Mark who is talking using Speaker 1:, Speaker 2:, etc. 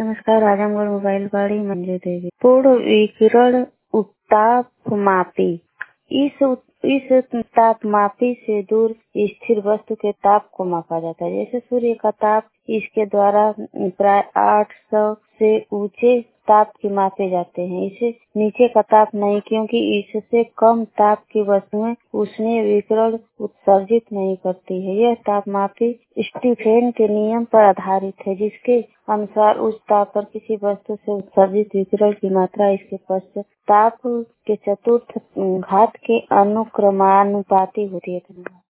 Speaker 1: नमस्कार। आजमगढ़ मोबाइल गाड़ी मंजू देवी। पूर्ण विकिरण तापमापी। इस तापमापी से दूर स्थिर वस्तु के ताप को मापा जाता है। जैसे सूर्य का ताप, इसके द्वारा प्राय 800 से ऊंचे ताप के मापे जाते हैं। इसे नीचे का ताप नहीं, क्योंकि इससे कम ताप की वस्तुएं ऊष्मीय विकिरण उत्सर्जित नहीं करती है। यह तापमापी स्टीफेन के नियम पर आधारित है, जिसके अनुसार उच्च ताप पर किसी वस्तु से उत्सर्जित विकिरण की मात्रा इसके पश्चात ताप के चतुर्थ घात के अनुक्रमानुपाती होती है।